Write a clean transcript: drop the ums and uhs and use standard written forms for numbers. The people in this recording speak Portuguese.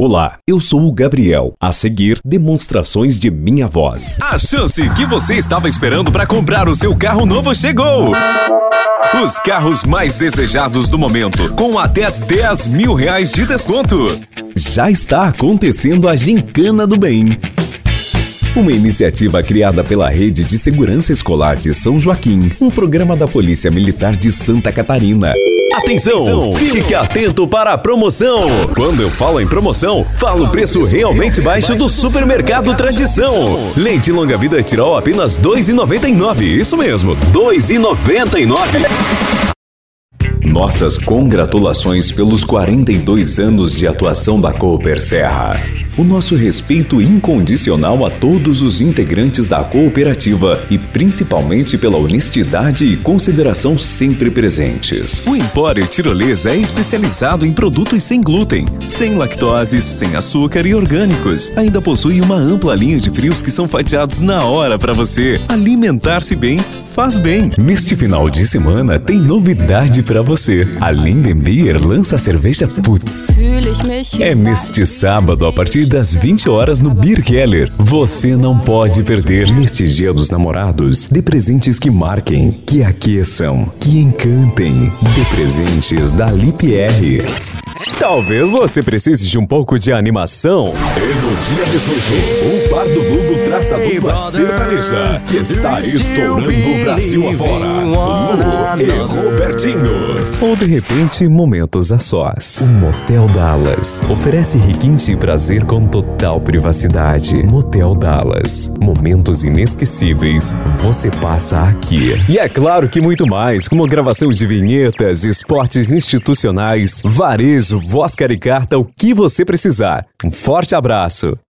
Olá, eu sou o Gabriel. A seguir, demonstrações de minha voz. A chance que você estava esperando para comprar o seu carro novo chegou! Os carros mais desejados do momento, com até R$10 mil de desconto. Já está acontecendo a Gincana do Bem. Uma iniciativa criada pela Rede de Segurança Escolar de São Joaquim, um programa da Polícia Militar de Santa Catarina. Atenção! Fique atento para a promoção! Quando eu falo em promoção, falo o preço realmente baixo do Supermercado Tradição. Lente longa-vida Tirol apenas R$ 2,99. Isso mesmo, R$ 2,99. Nossas congratulações pelos 42 anos de atuação da Cooper Serra. O nosso respeito incondicional a todos os integrantes da cooperativa e principalmente pela honestidade e consideração sempre presentes. O Empório Tirolesa é especializado em produtos sem glúten, sem lactose, sem açúcar e orgânicos. Ainda possui uma ampla linha de frios que são fatiados na hora para você. Alimentar-se bem faz bem. Neste final de semana tem novidade para você. A Lindenbeer lança a cerveja Putz. É neste sábado a partir das 20 horas no Beer Keller. Você não pode perder neste Dia dos Namorados. Dê presentes que marquem, que aqueçam, que encantem. Dê presentes da Lipr. Talvez você precise de um pouco de animação. E no dia 18, o Bar do Ludo traz a dupla sertaneja que está estourando o Brasil afora. Lu e Robertinho. Ou de repente, momentos a sós. O Motel Dallas oferece requinte e prazer com total privacidade. Motel Dallas. Momentos inesquecíveis você passa aqui. E é claro que muito mais, como gravação de vinhetas, esportes institucionais, varejo, voz caricarta, o que você precisar. Um forte abraço.